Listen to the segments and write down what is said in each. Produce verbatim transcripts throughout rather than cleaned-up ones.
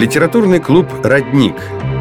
Литературный клуб «Родник».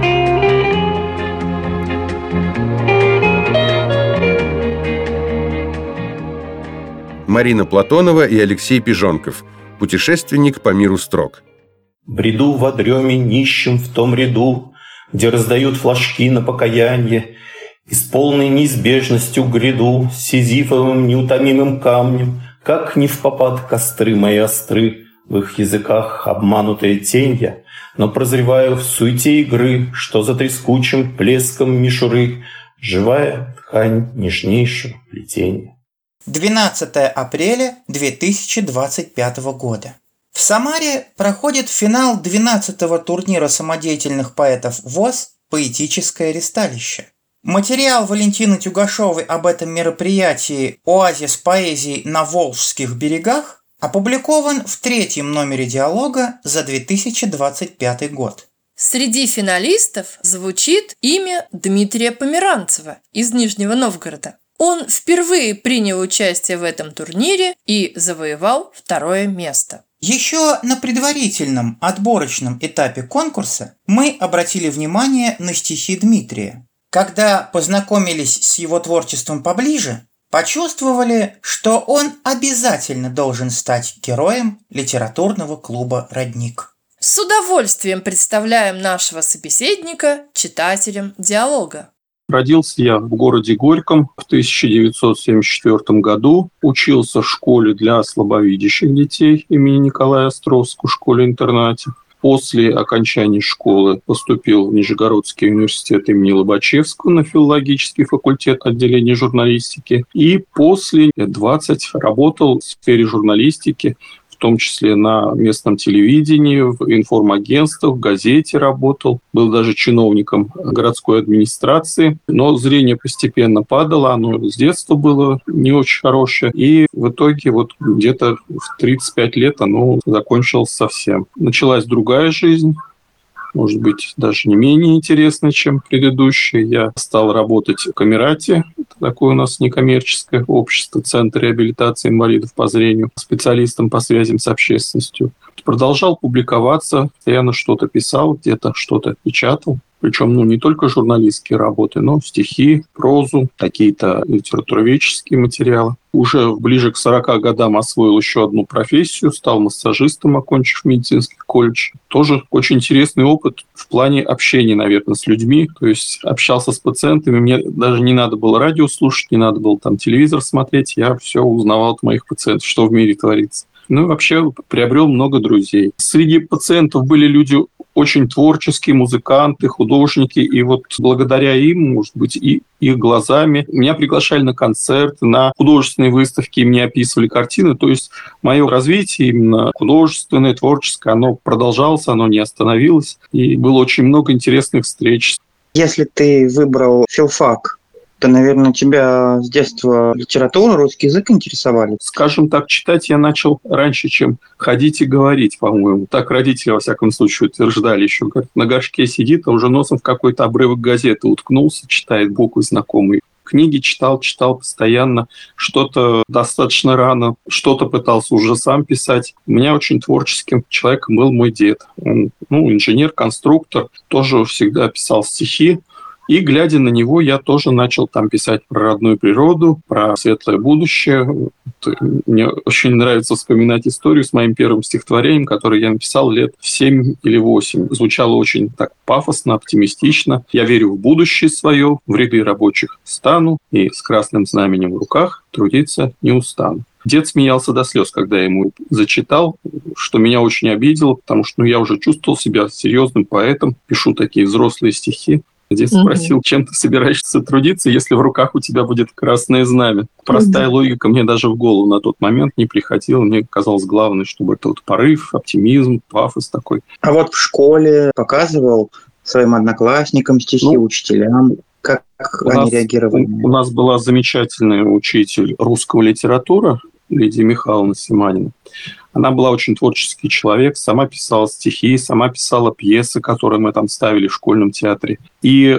Марина Платонова и Алексей Пижонков. Путешественник по миру строк. Бреду во дреме нищим в том ряду, где раздают флажки на покаянье, и с полной неизбежностью гряду сизифовым неутомимым камнем, как не впопад костры мои остры, в их языках обманутая тенья, но прозреваю в суете игры, что за трескучим плеском мишуры живая ткань нежнейшего плетения. двенадцатое апреля две тысячи двадцать пятого года. В Самаре проходит финал двенадцатого турнира самодеятельных поэтов ВОС «Поэтическое ристалище». Материал Валентины Тюгашевой об этом мероприятии «Оазис поэзии на Волжских берегах» опубликован в третьем номере «Диалога» за две тысячи двадцать пятый год. Среди финалистов звучит имя Дмитрия Померанцева из Нижнего Новгорода. Он впервые принял участие в этом турнире и завоевал второе место. Еще на предварительном отборочном этапе конкурса мы обратили внимание на стихи Дмитрия. Когда познакомились с его творчеством поближе, почувствовали, что он обязательно должен стать героем литературного клуба «Родник». С удовольствием представляем нашего собеседника читателям диалога. Родился я в городе Горьком в тысяча девятьсот семьдесят четвёртом году. Учился в школе для слабовидящих детей имени Николая Островского, в школе-интернате. После окончания школы поступил в Нижегородский университет имени Лобачевского на филологический факультет отделения журналистики. И после лет двадцать работал в сфере журналистики, в том числе на местном телевидении, в информагентствах, в газете работал. Был даже чиновником городской администрации. Но зрение постепенно падало, оно с детства было не очень хорошее. И в итоге вот где-то в тридцать пять лет оно закончилось совсем. Началась другая жизнь. Может быть, даже не менее интересно, чем предыдущие. Я стал работать в Камерате. Это такое у нас некоммерческое общество, Центр реабилитации инвалидов по зрению, специалистом по связям с общественностью. Продолжал публиковаться, постоянно что-то писал, где-то что-то печатал. Причем ну, не только журналистские работы, но стихи, прозу, какие-то литературоведческие материалы. Уже ближе к сорока годам освоил еще одну профессию, стал массажистом, окончив медицинский колледж. Тоже очень интересный опыт в плане общения, наверное, с людьми. То есть общался с пациентами, мне даже не надо было радио слушать, не надо было там телевизор смотреть, я все узнавал от моих пациентов, что в мире творится. Ну и вообще приобрел много друзей. Среди пациентов были люди очень творческие, музыканты, художники. И вот благодаря им, может быть, и их глазами меня приглашали на концерты, на художественные выставки, мне описывали картины. То есть мое развитие именно художественное, творческое, оно продолжалось, оно не остановилось. И было очень много интересных встреч. Если ты выбрал филфак, то, наверное, тебя с детства литература, русский язык интересовали? Скажем так, читать я начал раньше, чем ходить и говорить, по-моему. Так родители, во всяком случае, утверждали еще. Как на горшке сидит, а уже носом в какой-то обрывок газеты уткнулся, читает буквы знакомые. Книги читал, читал постоянно. Что-то достаточно рано, что-то пытался уже сам писать. У меня очень творческим человеком был мой дед. Он, ну, инженер-конструктор, тоже всегда писал стихи. И, глядя на него, я тоже начал там писать про родную природу, про светлое будущее. Мне очень нравится вспоминать историю с моим первым стихотворением, которое я написал лет в семь или восемь. Звучало очень так пафосно, оптимистично. Я верю в будущее свое, в ряды рабочих стану, и с красным знаменем в руках трудиться не устану. Дед смеялся до слез, когда я ему зачитал, что меня очень обидело, потому что ну, я уже чувствовал себя серьезным поэтом, пишу такие взрослые стихи. Дед спросил, угу. чем ты собираешься трудиться, если в руках у тебя будет красное знамя. Простая угу. логика мне даже в голову на тот момент не приходила. Мне казалось главное, чтобы это вот порыв, оптимизм, пафос такой. А вот в школе показывал своим одноклассникам стихи, ну, учителям. Как у они нас, реагировали? У, у нас была замечательная учитель русского литературы Лидия Михайловна Симанина. Она была очень творческий человек, сама писала стихи, сама писала пьесы, которые мы там ставили в школьном театре. И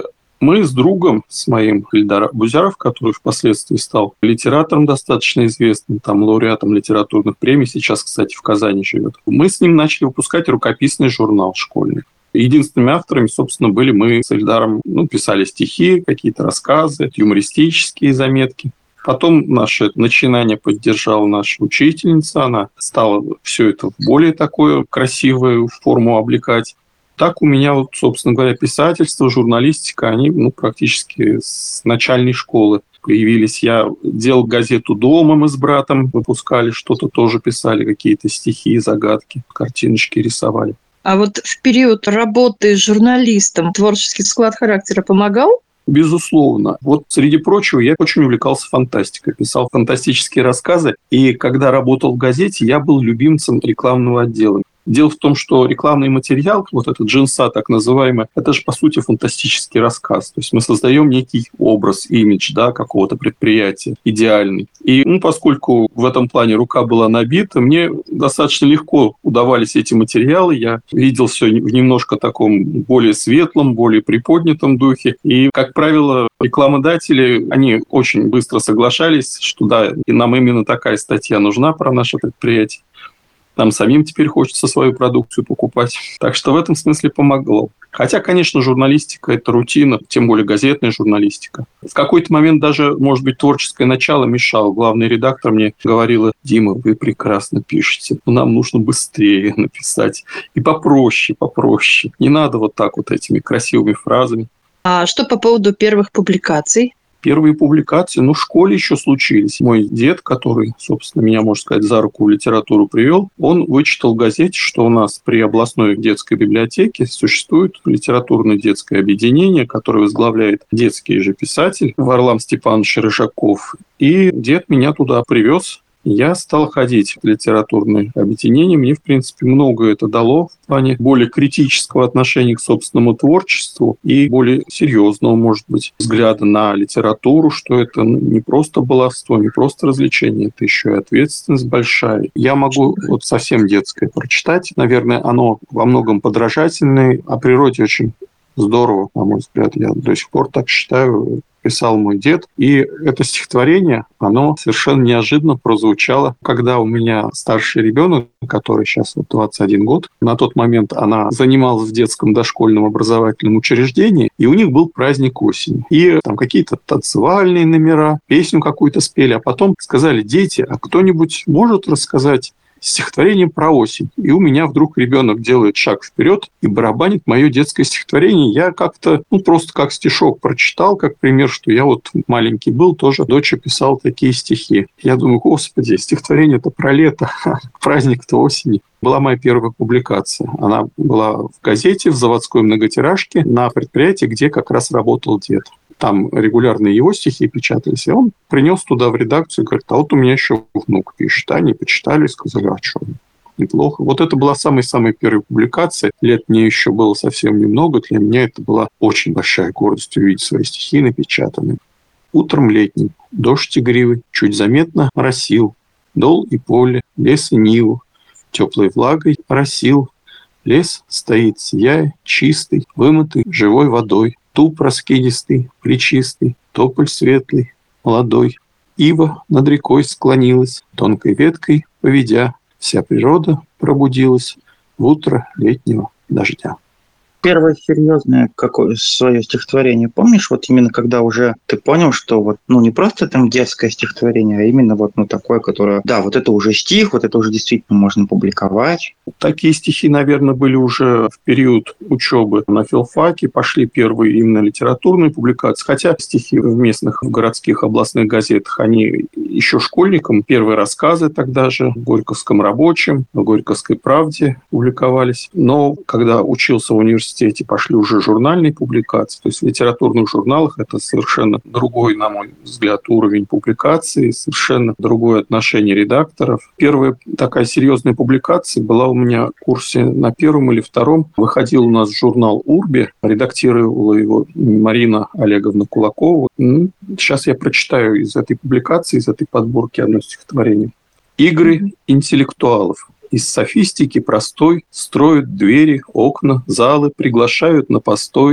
Мы с другом, с моим Ильдар Абузяров, который впоследствии стал литератором достаточно известным, там, лауреатом литературных премий, сейчас, кстати, в Казани живет, мы с ним начали выпускать рукописный журнал школьный. Единственными авторами, собственно, были мы с Ильдаром, ну, писали стихи, какие-то рассказы, юмористические заметки. Потом наше начинание поддержала наша учительница, она стала все это в более такую красивую форму облекать. Так у меня, вот, собственно говоря, писательство, журналистика, они ну, практически с начальной школы появились. Я делал газету «Дома», мы с братом выпускали, что-то тоже писали, какие-то стихи, загадки, картиночки рисовали. А вот в период работы журналистом творческий склад характера помогал? Безусловно. Вот, среди прочего, я очень увлекался фантастикой, писал фантастические рассказы, и когда работал в газете, я был любимцем рекламного отдела. Дело в том, что рекламный материал, вот этот джинса так называемый, это же, по сути, фантастический рассказ. То есть мы создаем некий образ, имидж, да, какого-то предприятия, идеальный. И ну, поскольку в этом плане рука была набита, мне достаточно легко удавались эти материалы. Я видел все в немножко таком более светлом, более приподнятом духе. И, как правило, рекламодатели, они очень быстро соглашались, что да, и нам именно такая статья нужна про наше предприятие. Нам самим теперь хочется свою продукцию покупать. Так что в этом смысле помогло. Хотя, конечно, журналистика – это рутина, тем более газетная журналистика. В какой-то момент даже, может быть, творческое начало мешало. Главный редактор мне говорила: «Дима, вы прекрасно пишете, но нам нужно быстрее написать. И попроще, попроще. Не надо вот так вот этими красивыми фразами». А что по поводу первых публикаций? Первые публикации, ну, в школе еще случились. Мой дед, который, собственно, меня, можно сказать, за руку в литературу привел, он вычитал в газете, что у нас при областной детской библиотеке существует литературное детское объединение, которое возглавляет детский же писатель Варлам Степанович Рыжаков. И дед меня туда привез. Я стал ходить в литературное объединение. Мне, в принципе, много это дало в плане более критического отношения к собственному творчеству и более серьезного, может быть, взгляда на литературу, что это не просто баловство, не просто развлечение, это еще и ответственность большая. Я могу вот совсем детское прочитать. Наверное, оно во многом подражательное, о природе очень здорово, на мой взгляд. Я до сих пор так считаю. Писал мой дед. И это стихотворение, оно совершенно неожиданно прозвучало, когда у меня старший ребенок, который сейчас вот двадцать один год, на тот момент она занималась в детском дошкольном образовательном учреждении, и у них был праздник осени. И там какие-то танцевальные номера, песню какую-то спели, а потом сказали: «Дети, а кто-нибудь может рассказать стихотворение про осень?» И у меня вдруг ребенок делает шаг вперед и барабанит мое детское стихотворение. Я как-то, ну, просто как стишок прочитал, как пример, что я вот маленький был, тоже дочь писал такие стихи. Я думаю: господи, стихотворение-то про лето, праздник-то осени. Была моя первая публикация. Она была в газете, в заводской многотиражке, на предприятии, где как раз работал дед. Там регулярно его стихи печатались, и он принес туда в редакцию и говорит: а вот у меня еще внук пишет. Они почитали и сказали: а что, неплохо. Вот это была самая-самая первая публикация. Лет мне еще было совсем немного. Для меня это была очень большая гордость увидеть свои стихи напечатанные. Утром летним дождь игривый чуть заметно росил. Дол и поле, лес и ниву теплой влагой оросил. Лес стоит, сияя, чистый, вымытый живой водой. Туп раскидистый, плечистый, тополь светлый, молодой. Ива над рекой склонилась, тонкой веткой поведя. Вся природа пробудилась в утро летнего дождя. Первое серьезное какое свое стихотворение помнишь? Вот именно когда уже ты понял, что вот, ну, не просто там детское стихотворение, а именно вот, ну, такое, которое, да, вот это уже стих, вот это уже действительно можно публиковать. Такие стихи, наверное, были уже в период учебы на филфаке, пошли первые именно литературные публикации, хотя стихи в местных, в городских, областных газетах, они еще школьникам, первые рассказы тогда же в Горьковском рабочем, в Горьковской правде публиковались. Но когда учился в университете, пошли уже журнальные публикации. То есть в литературных журналах это совершенно другой, на мой взгляд, уровень публикации, совершенно другое отношение редакторов. Первая такая серьезная публикация была у меня в курсе на первом или втором. Выходил у нас журнал «Урби», редактировала его Марина Олеговна Кулакова. Сейчас я прочитаю из этой публикации, из этой подборки одно стихотворение. «Игры интеллектуалов. Из софистики простой строят двери, окна, залы, приглашают на постой.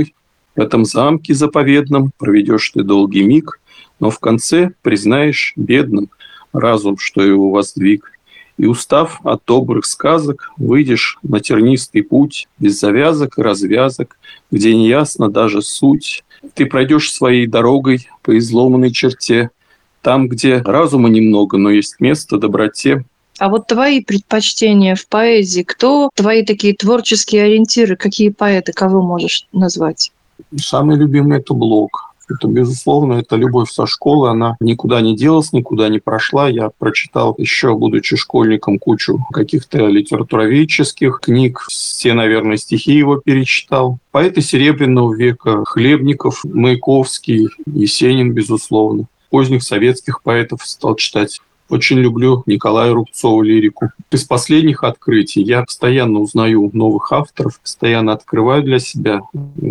В этом замке заповедном проведешь ты долгий миг, но в конце признаешь бедным разум, что его воздвиг. И, устав от добрых сказок, выйдешь на тернистый путь, без завязок и развязок, где неясна даже суть. Ты пройдешь своей дорогой по изломанной черте, там, где разума немного, но есть место доброте. А вот твои предпочтения в поэзии, кто твои такие творческие ориентиры, какие поэты, кого можешь назвать? Самый любимый – это Блок. Это, безусловно, это любовь со школы, она никуда не делась, никуда не прошла. Я прочитал еще, будучи школьником, кучу каких-то литературоведческих книг, все, наверное, стихи его перечитал. Поэты Серебряного века, Хлебников, Маяковский, Есенин, безусловно. Поздних советских поэтов стал читать. Очень люблю Николая Рубцова лирику. Из последних открытий я постоянно узнаю новых авторов, постоянно открываю для себя.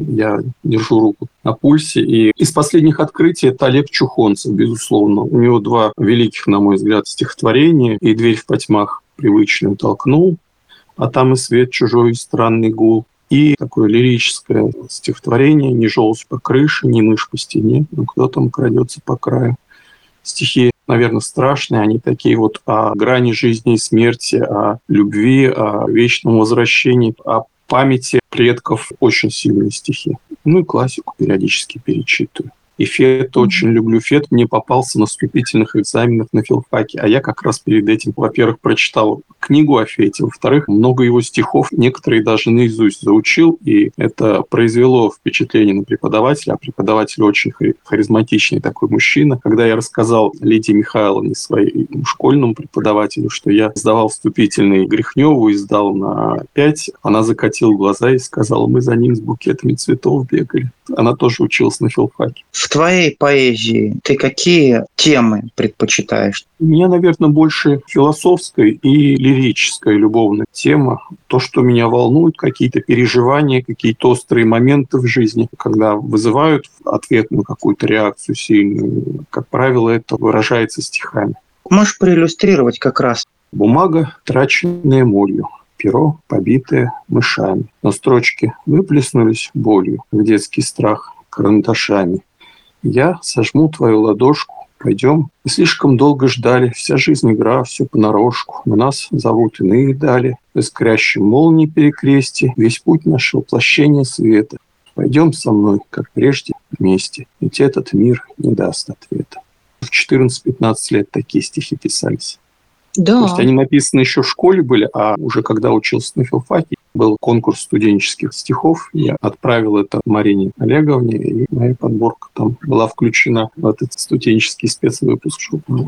Я держу руку на пульсе. И из последних открытий это Олег Чухонцев, безусловно. У него два великих, на мой взгляд, стихотворения. «И дверь в потьмах привычную толкнул, а там и свет чужой, и странный гул». И такое лирическое стихотворение «Ни желудь по крыше, ни мышь по стене, но кто там крадется по краю». Стихи, наверное, страшные, они такие вот о грани жизни и смерти, о любви, о вечном возвращении, о памяти предков. Очень сильные стихи. Ну и классику периодически перечитываю. И Фет очень люблю. Фет мне попался на вступительных экзаменах на филфаке, а я как раз перед этим, во-первых, прочитал книгу о Фете, во-вторых, много его стихов, некоторые даже наизусть заучил, и это произвело впечатление на преподавателя, а преподаватель очень харизматичный такой мужчина. Когда я рассказал Лидии Михайловне, своему школьному преподавателю, что я сдавал вступительный Грехневу и сдал на пять, она закатила глаза и сказала: мы за ним с букетами цветов бегали. Она тоже училась на филфаке. В твоей поэзии ты какие темы предпочитаешь? Мне, наверное, больше философская и лирическая любовная тема. То, что меня волнует, какие-то переживания, какие-то острые моменты в жизни, когда вызывают ответную какую-то реакцию сильную. Как правило, это выражается стихами. Можешь проиллюстрировать как раз? Бумага, траченная молью. Перо, побитое мышами. Но строчки выплеснулись болью в детский страх карандашами. Я сожму твою ладошку, пойдем. Мы слишком долго ждали, вся жизнь игра, все понарошку. Но нас зовут иные дали. В искрящем молнии перекрестье весь путь наше воплощение света. Пойдем со мной, как прежде, вместе, ведь этот мир не даст ответа. В четырнадцать-пятнадцать лет такие стихи писались. Да. То есть они написаны еще в школе были, а уже когда учился на филфаке, был конкурс студенческих стихов. Я отправил это Марине Олеговне, и моя подборка там была включена в этот студенческий спецвыпуск.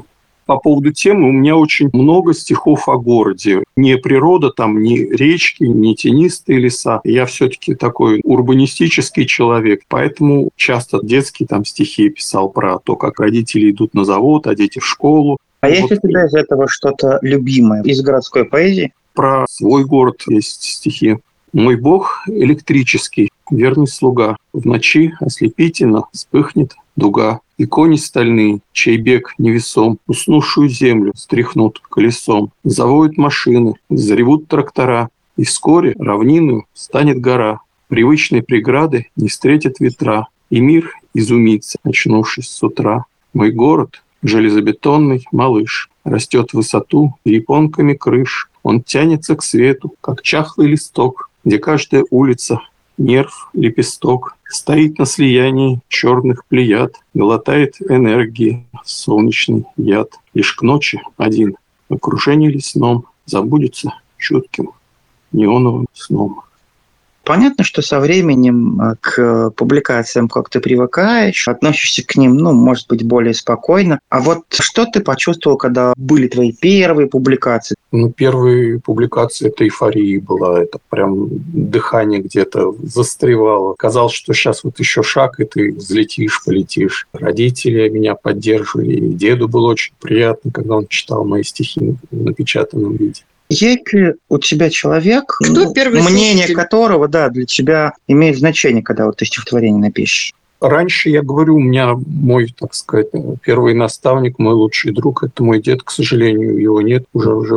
По поводу темы у меня очень много стихов о городе. Не природа, там, не речки, не тенистые леса. Я все-таки такой урбанистический человек, поэтому часто детские там стихи писал про то, как родители идут на завод, а дети в школу. А вот. Есть у тебя из этого что-то любимое из городской поэзии? Про свой город есть стихи. «Мой бог электрический, верный слуга. В ночи ослепительно вспыхнет дуга. И кони стальные, чей бег невесом, уснувшую землю стряхнут колесом. Завоют машины, заревут трактора, и вскоре равнину станет гора. Привычной преграды не встретят ветра, и мир изумится, очнувшись с утра. Мой город — железобетонный малыш, растет в высоту перепонками крыш. Он тянется к свету, как чахлый листок, где каждая улица — нерв, лепесток. Стоит на слиянии черных плеяд, глотает энергии солнечный яд. Лишь к ночи один в окружении лесном забудется чутким неоновым сном. Понятно, что со временем к публикациям как ты привыкаешь, относишься к ним, ну, может быть, более спокойно. А вот что ты почувствовал, когда были твои первые публикации? Ну, первые публикации – это эйфория была. Это прям дыхание где-то застревало. Казалось, что сейчас вот еще шаг, и ты взлетишь, полетишь. Родители меня поддерживали. И деду было очень приятно, когда он читал мои стихи в напечатанном виде. Есть ли у тебя человек, Кто первый мнение слушатель? Которого, да, для тебя имеет значение, когда вот ты стихотворение напишешь? Раньше, я говорю, у меня мой, так сказать, первый наставник, мой лучший друг – это мой дед, к сожалению, его нет уже в живых.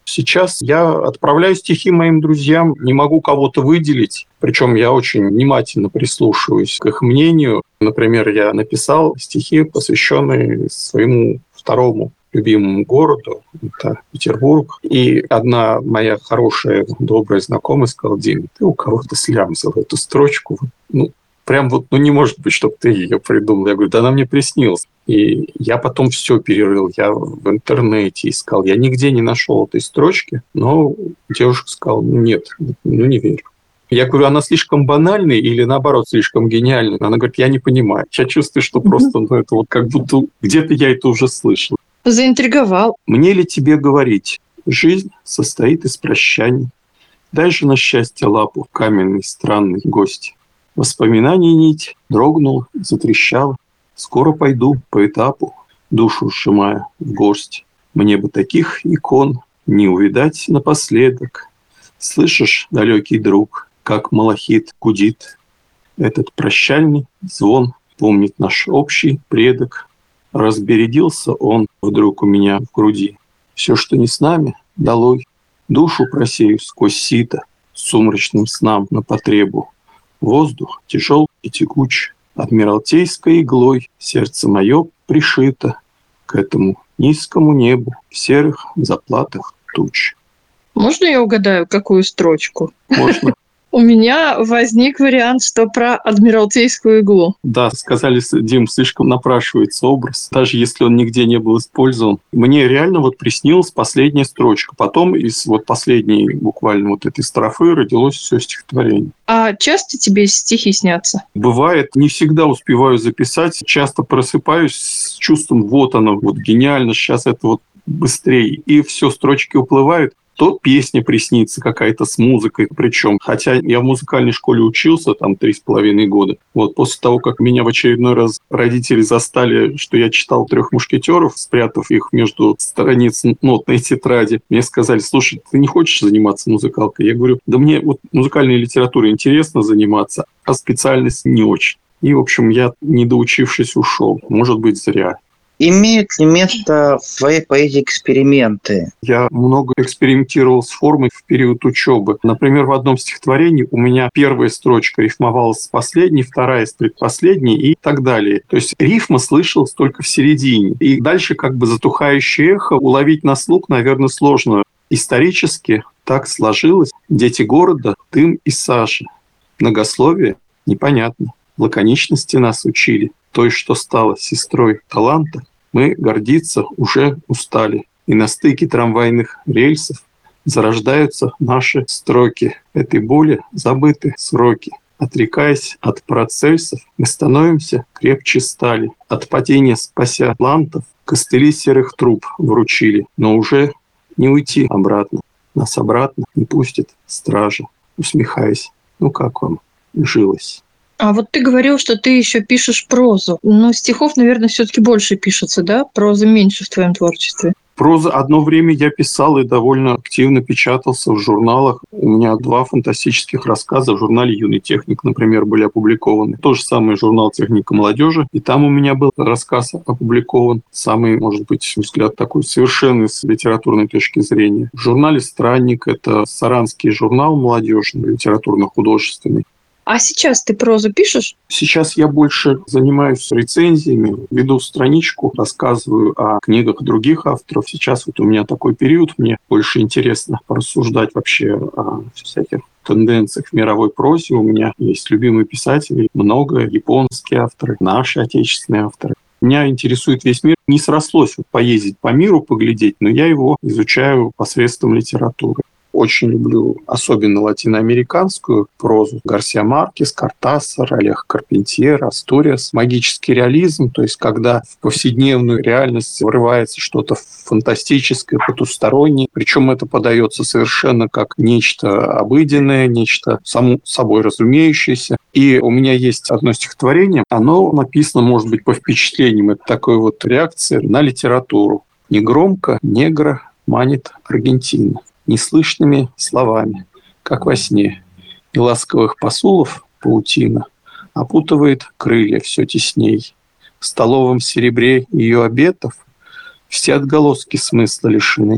Сейчас я отправляю стихи моим друзьям, не могу кого-то выделить, причем я очень внимательно прислушиваюсь к их мнению. Например, я написал стихи, посвященные своему второму любимому городу, это Петербург. И одна моя хорошая, добрая знакомая сказала: Дим, ты у кого-то слямзил эту строчку. Ну, прям вот, ну не может быть, чтобы ты ее придумал. Я говорю, да она мне приснилась. И я потом все перерыл, я в интернете искал, я нигде не нашел этой строчки, но девушка сказала: ну нет, ну не верю. Я говорю, она слишком банальная или наоборот слишком гениальная? Она говорит, я не понимаю. Я чувствую, что просто, ну это вот как будто где-то я это уже слышал. Заинтриговал. Мне ли тебе говорить? Жизнь состоит из прощаний. Дай же на счастье лапу, каменный странный гость. Воспоминаний нить дрогнула, затрещала. Скоро пойду по этапу, душу сжимая в горсть. Мне бы таких икон не увидать напоследок. Слышишь, далекий друг, как малахит гудит? Этот прощальный звон помнит наш общий предок. Разбередился он вдруг у меня в груди. Все, что не с нами, долой. Душу просею сквозь сито, сумрачным снам на потребу. Воздух тяжел и текуч. Адмиралтейской иглой сердце мое пришито к этому низкому небу в серых заплатах туч. Можно я угадаю, какую строчку? Можно? У меня возник вариант, что про Адмиралтейскую иглу. Да, сказали, Дим, слишком напрашивается образ, даже если он нигде не был использован. Мне реально вот приснилась последняя строчка. Потом из вот последней буквально вот этой строфы родилось все стихотворение. А часто тебе стихи снятся? Бывает, не всегда успеваю записать. Часто просыпаюсь с чувством, вот оно, вот гениально, сейчас это вот быстрее. И все, строчки уплывают. То песня приснится какая-то с музыкой, причем, хотя я в музыкальной школе учился там три с половиной года. Вот после того, как меня в очередной раз родители застали, что я читал «Трех мушкетеров», спрятав их между страниц нотной тетради, мне сказали: слушай, ты не хочешь заниматься музыкалкой? Я говорю, да мне вот музыкальной литературой интересно заниматься, а специальность не очень. И, в общем, я, не доучившись, ушел. Может быть, зря. Имеют ли место в твоей поэзии эксперименты? Я много экспериментировал с формой в период учебы. Например, в одном стихотворении у меня первая строчка рифмовалась с последней, вторая с предпоследней и так далее. То есть рифма слышалась только в середине. И дальше как бы затухающее эхо уловить на слух, наверное, сложно. Исторически так сложилось. Дети города, дым и сажа. Многословие непонятно. Лаконичности нас учили. Той, что стало сестрой таланта, мы гордиться уже устали. И на стыке трамвайных рельсов зарождаются наши строки. Этой боли забыты сроки. Отрекаясь от Парацельсов, мы становимся крепче стали. От падения спася атлантов костыли серых труб вручили. Но уже не уйти обратно. Нас обратно не пустят стражи. Усмехаясь, ну как вам жилось? А вот ты говорил, что ты еще пишешь прозу. Но стихов, наверное, все-таки больше пишется, да? Прозы меньше в твоем творчестве. Проза одно время я писал и довольно активно печатался в журналах. У меня два фантастических рассказа в журнале «Юный техник», например, были опубликованы. То же самое журнал «Техника молодежи». И там у меня был рассказ опубликован. Самый, может быть, взгляд такой совершенный с литературной точки зрения. В журнале «Странник» — это саранский журнал молодежный, литературно-художественный. А сейчас ты прозу пишешь? Сейчас я больше занимаюсь рецензиями, веду страничку, рассказываю о книгах других авторов. Сейчас вот у меня такой период, мне больше интересно порассуждать вообще о всяких тенденциях в мировой прозе. У меня есть любимые писатели, много, японские авторы, наши отечественные авторы. Меня интересует весь мир. Не срослось вот поездить по миру, поглядеть, но я его изучаю посредством литературы. Очень люблю особенно латиноамериканскую прозу. Гарсиа Маркес, Кортасар, Олег Карпентьер, Асториас. Магический реализм, то есть когда в повседневную реальность врывается что-то фантастическое, потустороннее. Причем это подается совершенно как нечто обыденное, нечто само собой разумеющееся. И у меня есть одно стихотворение. Оно написано, может быть, по впечатлениям. Это такая вот реакция на литературу. «Негромко негра манит Аргентина неслышными словами, как во сне, и ласковых посулов паутина опутывает крылья все тесней. В столовом серебре ее обетов все отголоски смысла лишены.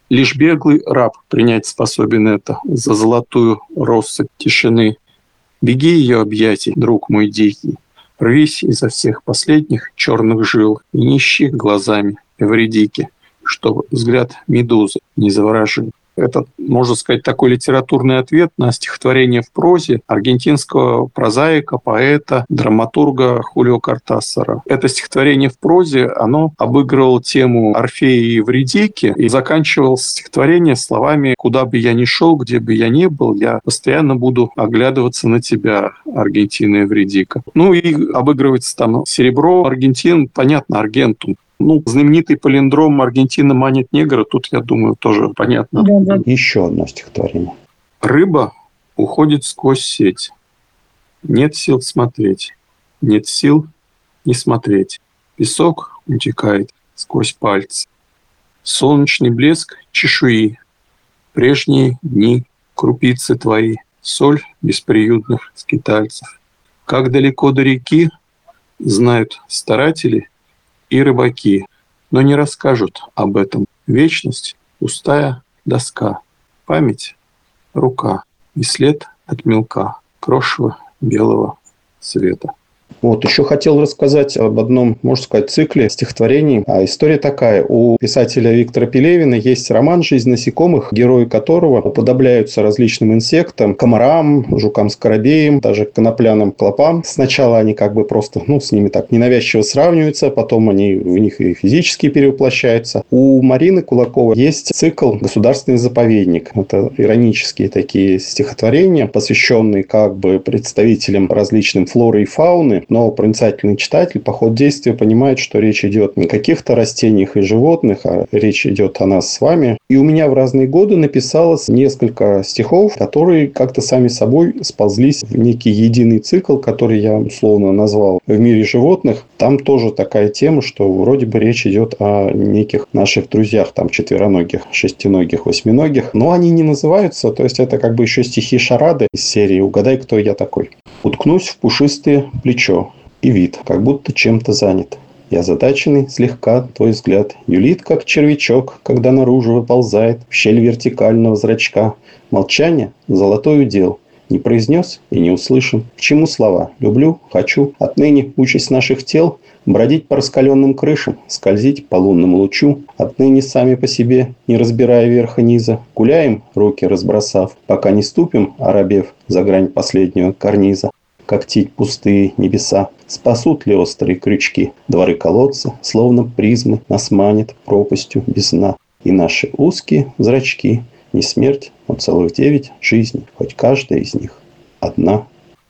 Лишь беглый раб принять способен это за золотую россыпь тишины. Беги ее объятий, друг мой дикий, рвись изо всех последних черных жил и не ищи глазами Эвридики, чтобы взгляд медузы не заворожил. Это, можно сказать, такой литературный ответ на стихотворение в прозе аргентинского прозаика, поэта, драматурга Хулио Кортасара. Это стихотворение в прозе, оно обыгрывало тему Орфея и Эвридики и заканчивалось стихотворение словами «Куда бы я ни шел, где бы я ни был, я постоянно буду оглядываться на тебя, Аргентина Эвридика». Ну и обыгрывается там серебро, Аргентин, понятно, Аргентум. Ну, знаменитый палиндром «Аргентина манит негра», тут, я думаю, тоже понятно. Да, да. Еще одно стихотворение. Рыба уходит сквозь сеть. Нет сил смотреть. Нет сил не смотреть. Песок утекает сквозь пальцы. Солнечный блеск чешуи. Прежние дни, крупицы твои. Соль бесприютных скитальцев. Как далеко до реки, знают старатели и рыбаки, но не расскажут об этом. Вечность – пустая доска, память – рука и след от мелка, крошево белого света. Вот, еще хотел рассказать об одном, можно сказать, цикле стихотворений. А история такая. У писателя Виктора Пелевина есть роман «Жизнь насекомых», герои которого уподобляются различным инсектам, комарам, жукам-скоробеям, даже конопляным клопам. Сначала они как бы просто, ну, с ними так ненавязчиво сравниваются, потом они в них и физически перевоплощаются. У Марины Кулаковой есть цикл «Государственный заповедник». Это иронические такие стихотворения, посвященные как бы представителям различным флоры и фауны. Но проницательный читатель по ходу действия понимает, что речь идет не о каких-то растениях и животных, а речь идет о нас с вами. И у меня в разные годы написалось несколько стихов, которые как-то сами собой сползлись в некий единый цикл, который я условно назвал «В мире животных». Там тоже такая тема, что вроде бы речь идет о неких наших друзьях, там четвероногих, шестиногих, восьминогих. Но они не называются, то есть это как бы еще стихи-шарады из серии «Угадай, кто я такой». Уткнусь в пушистое плечо, и вид, как будто чем-то занят. Я задаченный, слегка, твой взгляд юлит, как червячок, когда наружу выползает в щель вертикального зрачка. Молчание – золотой удел. Не произнес и не услышим. К чему слова? Люблю, хочу. Отныне участь наших тел бродить по раскаленным крышам, скользить по лунному лучу. Отныне сами по себе, не разбирая верха низа, гуляем, руки разбросав, пока не ступим, оробев, за грань последнего карниза. Когтить пустые небеса, спасут ли острые крючки? Дворы колодца, словно призмы, нас манит пропастью без дна. И наши узкие зрачки, не смерть, но целых девять жизней, хоть каждая из них одна.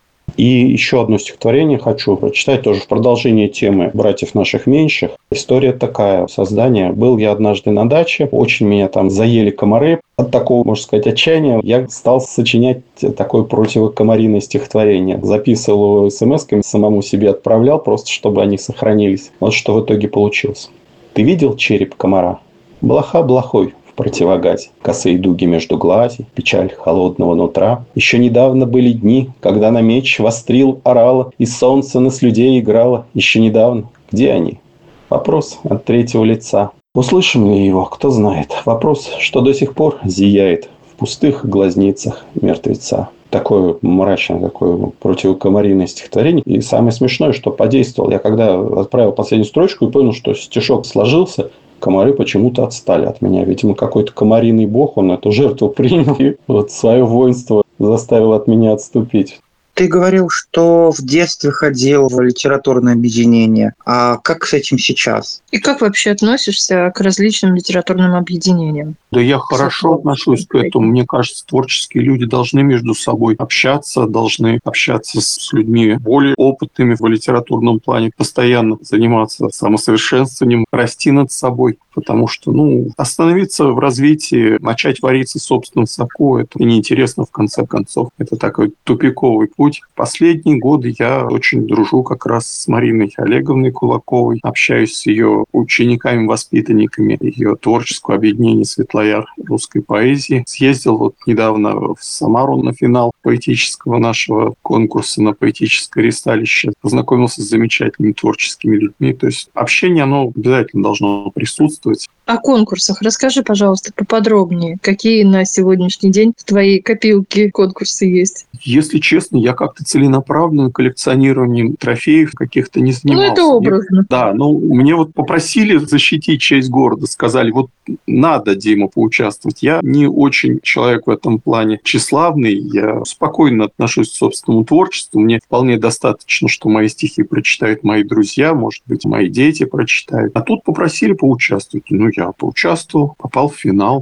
И еще одно стихотворение хочу прочитать, тоже в продолжение темы «Братьев наших меньших». История такая. Создание. Был я однажды на даче, очень меня там заели комары. От такого, можно сказать, отчаяния я стал сочинять такое противокомариное стихотворение. Записывал его смс-ками, самому себе отправлял, просто чтобы они сохранились. Вот что в итоге получилось. Ты видел череп комара? Блоха блохой. Противогазе, косые дуги между глази, печаль холодного нутра. Еще недавно были дни, когда на меч вострил, орала, и солнце на с людей играло. Еще недавно. Где они? Вопрос от третьего лица. Услышим ли его, кто знает. Вопрос, что до сих пор зияет в пустых глазницах мертвеца. Такое мрачное, такое противокомариное стихотворение. И самое смешное, что подействовал. Я когда отправил последнюю строчку и понял, что стишок сложился, комары почему-то отстали от меня. Видимо, какой-то комариный бог, он эту жертву принял и вот свое воинство заставил от меня отступить. Ты говорил, что в детстве ходил в литературное объединение. А как с этим сейчас? И как вообще относишься к различным литературным объединениям? Да я хорошо отношусь к этому. Мне кажется, творческие люди должны между собой общаться, должны общаться с людьми более опытными в литературном плане, постоянно заниматься самосовершенствованием, расти над собой. Потому что, ну, остановиться в развитии, начать вариться в собственном соку, это неинтересно в конце концов. Это такой тупиковый путь. путь. Последние годы я очень дружу как раз с Мариной Олеговной Кулаковой, общаюсь с ее учениками, воспитанниками ее творческого объединения «Светлояр русской поэзии». Съездил вот недавно в Самару на финал поэтического нашего конкурса на поэтическое ристалище, познакомился с замечательными творческими людьми. То есть общение, оно обязательно должно присутствовать. О конкурсах расскажи, пожалуйста, поподробнее. Какие на сегодняшний день в твоей копилке конкурсы есть? Если честно, я как-то целенаправленно коллекционированием трофеев каких-то не занимался. Ну, это образно. Да, ну, мне вот попросили защитить честь города, сказали, вот надо, Дима, поучаствовать. Я не очень человек в этом плане тщеславный, я спокойно отношусь к собственному творчеству, мне вполне достаточно, что мои стихи прочитают мои друзья, может быть, мои дети прочитают. А тут попросили поучаствовать. Ну, я поучаствовал, попал в финал.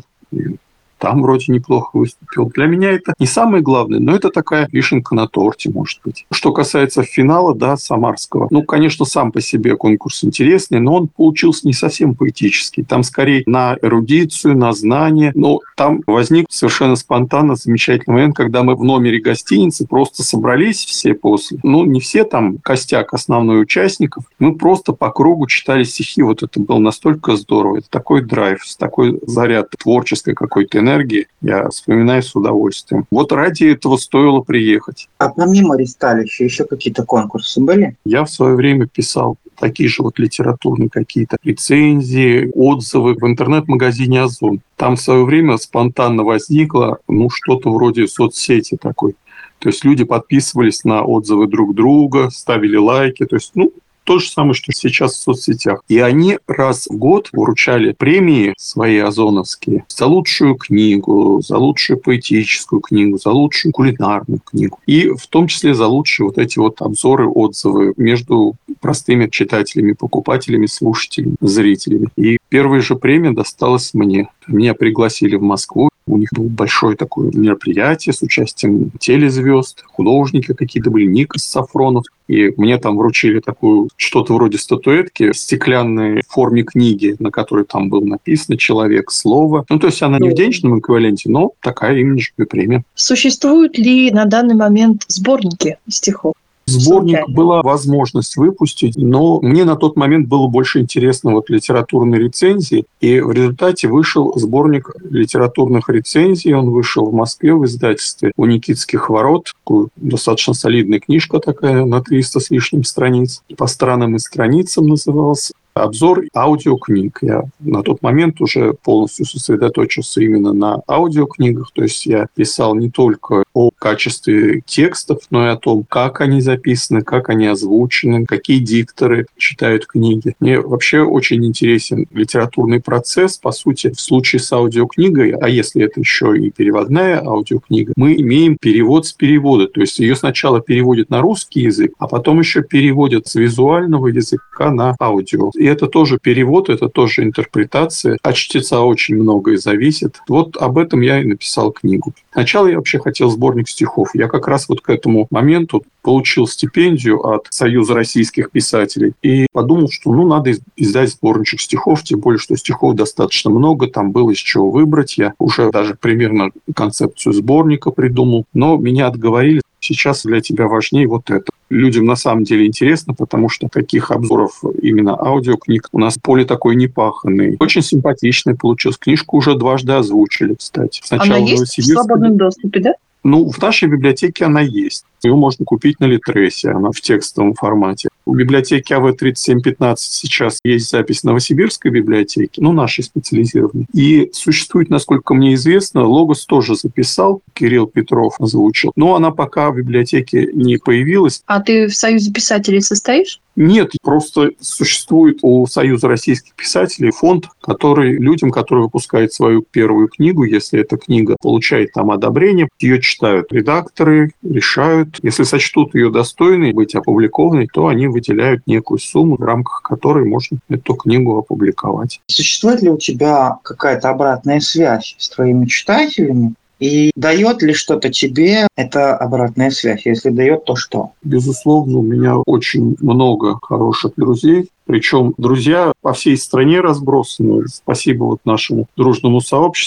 Там вроде неплохо выступил. Для меня это не самое главное, но это такая вишенка на торте, может быть. Что касается финала, да, самарского. Ну, конечно, сам по себе конкурс интересный, но он получился не совсем поэтический. Там скорее на эрудицию, на знание. Но там возник совершенно спонтанно замечательный момент, когда мы в номере гостиницы просто собрались все после. Ну, не все там, костяк основной участников. Мы просто по кругу читали стихи. Вот это было настолько здорово. Это такой драйв, такой заряд творческой какой-то энергии. энергии, я вспоминаю с удовольствием. Вот ради этого стоило приехать. А помимо ристалища еще какие-то конкурсы были? Я в свое время писал такие же вот литературные какие-то рецензии, отзывы в интернет-магазине «Озон». Там в свое время спонтанно возникло ну, что-то вроде соцсети такой. То есть люди подписывались на отзывы друг друга, ставили лайки. То есть, ну, то же самое, что сейчас в соцсетях. И они раз в год вручали премии свои озоновские за лучшую книгу, за лучшую поэтическую книгу, за лучшую кулинарную книгу. И в том числе за лучшие вот эти вот обзоры, отзывы между простыми читателями, покупателями, слушателями, зрителями. И первая же премия досталась мне. Меня пригласили в Москву. У них было большое такое мероприятие с участием телезвезд, художники какие-то были, Никос Сафронов. И мне там вручили такую что-то вроде статуэтки в стеклянной форме книги, на которой там было написано «Человек, слово». Ну, то есть она не в денежном эквиваленте, но такая имиджевая премия. Существуют ли на данный момент сборники стихов? Сборник была возможность выпустить, но мне на тот момент было больше интересно вот литературной рецензии, и в результате вышел сборник литературных рецензий, он вышел в Москве в издательстве «У Никитских ворот», достаточно солидная книжка такая на триста с лишним страниц, по странам и страницам назывался. Обзор аудиокниг. Я на тот момент уже полностью сосредоточился именно на аудиокнигах. То есть я писал не только о качестве текстов, но и о том, как они записаны, как они озвучены, какие дикторы читают книги. Мне вообще очень интересен литературный процесс. По сути, в случае с аудиокнигой, а если это еще и переводная аудиокнига, мы имеем перевод с перевода. То есть ее сначала переводят на русский язык, а потом еще переводят с визуального языка на аудио. И это тоже перевод, это тоже интерпретация. От чтеца очень многое зависит. Вот об этом я и написал книгу. Сначала я вообще хотел сборник стихов. Я как раз вот к этому моменту получил стипендию от Союза российских писателей и подумал, что ну, надо издать сборничек стихов, тем более, что стихов достаточно много, там было из чего выбрать. Я уже даже примерно концепцию сборника придумал, но меня отговорили. Сейчас для тебя важнее вот это. Людям на самом деле интересно, потому что таких обзоров именно аудиокниг у нас поле такое непаханное. Очень симпатичный получился. Книжку уже дважды озвучили, кстати. Сначала она есть в свободном доступе, да? Ну, в нашей библиотеке она есть. Ее можно купить на Литресе, она в текстовом формате. У библиотеки А В тридцать семь пятнадцать сейчас есть запись Новосибирской библиотеки, ну, нашей специализированной. И существует, насколько мне известно, Логос тоже записал, Кирилл Петров озвучил, но она пока в библиотеке не появилась. А ты в Союзе писателей состоишь? Нет, просто существует у Союза российских писателей фонд, который людям, которые выпускают свою первую книгу, если эта книга получает там одобрение, ее читают редакторы, решают. Если сочтут ее достойной быть опубликованной, то они выделяют некую сумму, в рамках которой можно эту книгу опубликовать. Существует ли у тебя какая-то обратная связь с твоими читателями? И дает ли что-то тебе эта обратная связь? Если дает, то что? Безусловно, у меня очень много хороших друзей. Причем друзья по всей стране разбросаны. Спасибо вот нашему дружному сообществу.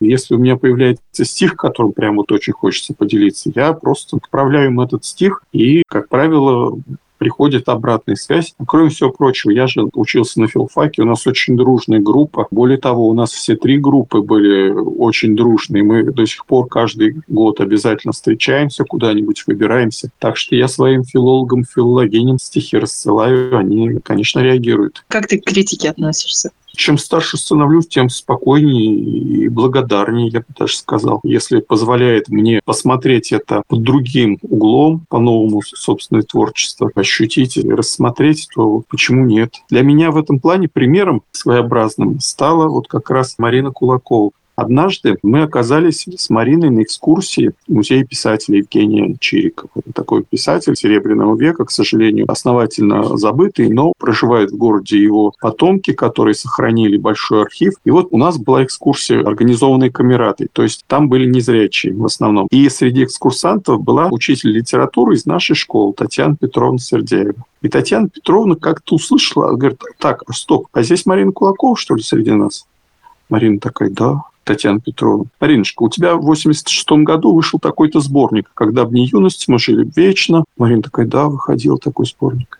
Если у меня появляется стих, которым прям вот очень хочется поделиться, я просто отправляю им этот стих, и, как правило, приходит обратная связь. Кроме всего прочего, я же учился на филфаке, у нас очень дружная группа. Более того, у нас все три группы были очень дружные. Мы до сих пор каждый год обязательно встречаемся, куда-нибудь выбираемся. Так что я своим филологам, филологиням стихи рассылаю, они, конечно, реагируют. Как ты к критике относишься? Чем старше становлюсь, тем спокойнее и благодарнее, я бы даже сказал. Если позволяет мне посмотреть это под другим углом, по-новому собственное творчество, ощутить и рассмотреть, то почему нет? Для меня в этом плане примером своеобразным стала вот как раз Марина Кулакова. Однажды мы оказались с Мариной на экскурсии в музее писателя Евгения Чирикова. Это такой писатель Серебряного века, к сожалению, основательно забытый, но проживают в городе его потомки, которые сохранили большой архив. И вот у нас была экскурсия, организованная камератой, то есть там были незрячие в основном. И среди экскурсантов была учитель литературы из нашей школы Татьяна Петровна Сердяева. И Татьяна Петровна как-то услышала, говорит: так, стоп, а здесь Марина Кулакова, что ли, среди нас? Марина такая: да. Татьяна Петровна: Мариночка, у тебя в восемьдесят шестом году вышел такой-то сборник «Когда б не юность, мы жили вечно». Марина такая: да, выходил такой сборник.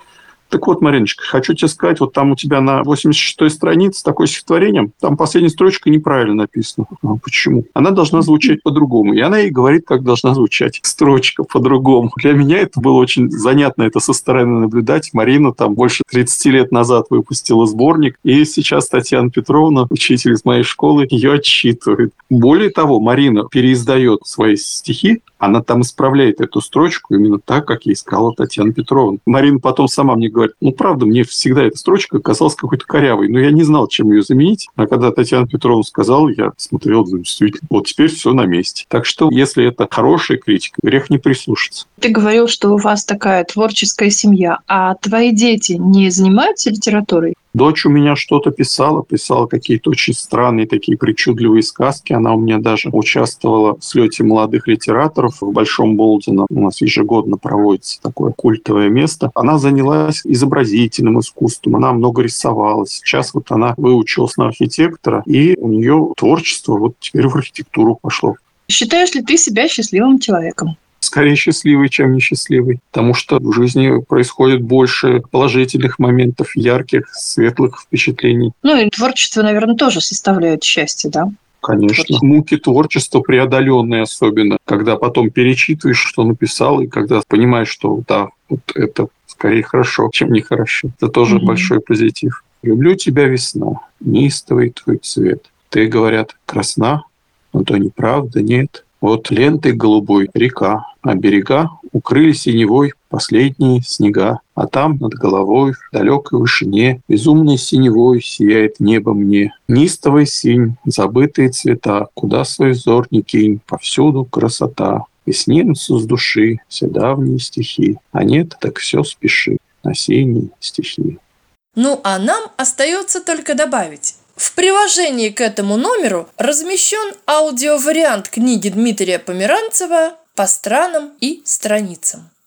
Так вот, Мариночка, хочу тебе сказать, вот там у тебя на восемьдесят шестой странице такое стихотворение, там последняя строчка неправильно написана. А почему? Она должна звучать по-другому. И она ей говорит, как должна звучать строчка по-другому. Для меня это было очень занятно, это со стороны наблюдать. Марина там больше тридцати лет назад выпустила сборник, и сейчас Татьяна Петровна, учитель из моей школы, ее отчитывает. Более того, Марина переиздает свои стихи, она там исправляет эту строчку именно так, как ей сказала Татьяна Петровна. Марина потом сама мне говорит: ну, правда, мне всегда эта строчка казалась какой-то корявой, но я не знал, чем ее заменить. А когда Татьяна Петровна сказала, я смотрел, думаю, действительно, вот теперь все на месте. Так что, если это хорошая критика, грех не прислушаться. Ты говорил, что у вас такая творческая семья, а твои дети не занимаются литературой? Дочь у меня что-то писала, писала какие-то очень странные такие причудливые сказки. Она у меня даже участвовала в слете молодых литераторов в Большом Болдино. У нас ежегодно проводится такое культовое место. Она занялась изобразительным искусством, она много рисовала. Сейчас вот она выучилась на архитектора, и у нее творчество вот теперь в архитектуру пошло. Считаешь ли ты себя счастливым человеком? Скорее счастливый, чем несчастливый. Потому что в жизни происходит больше положительных моментов, ярких, светлых впечатлений. Ну и творчество, наверное, тоже составляет счастье, да? Конечно. Творчество. Муки творчества преодоленные особенно, когда потом перечитываешь, что написал, и когда понимаешь, что да, вот это скорее хорошо, чем нехорошо. Это тоже mm-hmm. большой позитив. Люблю тебя, весна, неистовый твой цвет. Ты, говорят, красна, но то неправда, нет. Вот лентой голубой река, а берега укрыли синевой последние снега. А там над головой в далекой вышине безумной синевой сияет небо мне. Нистовый синь, забытые цвета, куда свой взор не кинь, повсюду красота. И снится с души все давние стихи, а нет, так все спеши, осенние стихи. Ну а нам остается только добавить. В приложении к этому номеру размещен аудиовариант книги Дмитрия Померанцева «По странам и страницам».